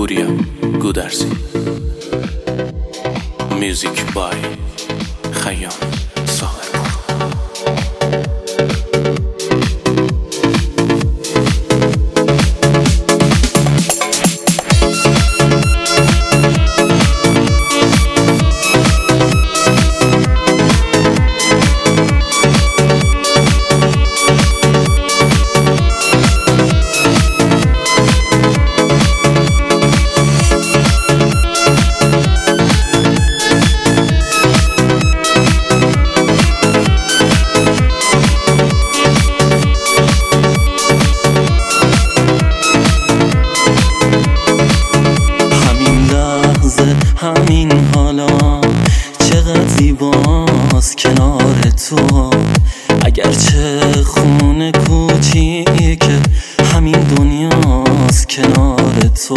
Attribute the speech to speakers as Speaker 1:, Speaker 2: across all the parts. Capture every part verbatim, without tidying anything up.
Speaker 1: پوریا گودرزی. میوزیک بای خیام ساغر.
Speaker 2: همین حالا چقدر زیباست کنار تو، اگرچه خونه کوچیکه همین دنیاست کنار تو.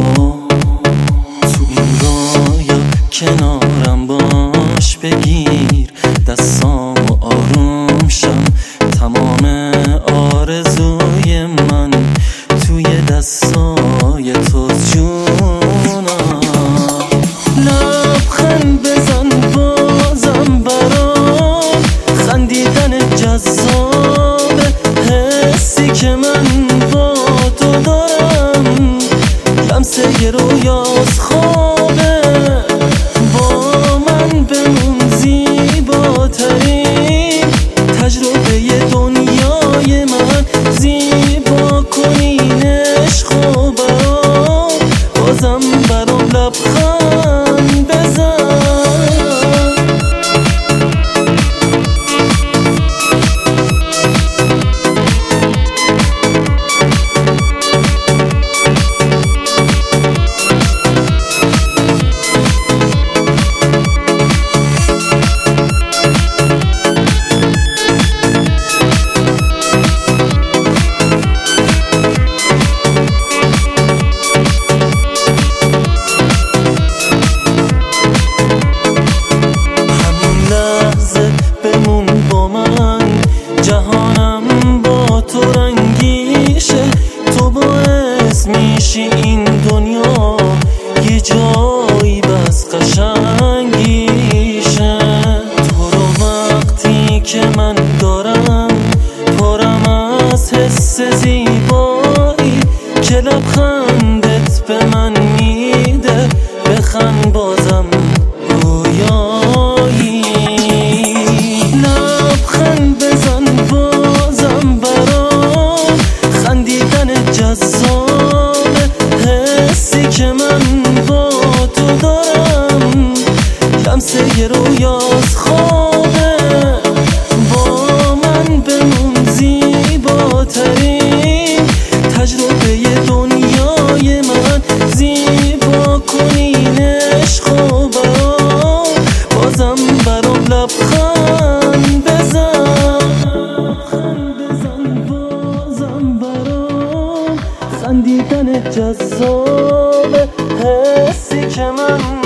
Speaker 2: تو این رویا کنارم باش، بگیر دستامو آروم شم، تمام آرزوی من توی دستای تو جونم. لبخند بزن بازم برام، خندیدن جذاب حسی که من با تو دارم، لمسه رویاست خوابه، با من بمون زیباترین تجربه دنیای من، زیبا کنین عشق و برام، بازم برام لبخند بزن. جهانم با تو رنگیشه، تو باعث میشی این دنیا یه جایی بس قشنگیشه. تو رو وقتی که من دارم پرم از حس زیبایی که لبخندت به من میده، بخند بازم رویایی. لبخند بزن بازم برام، خندیدن جذاب حسی که من با تو دارم، لمسه رویاست خوابه، با من بمون زیباترین تجربه دنیای من، زیبا کنین عشق و برام، بازم برام لبخند بزن. خندیدن جذاب حسی که من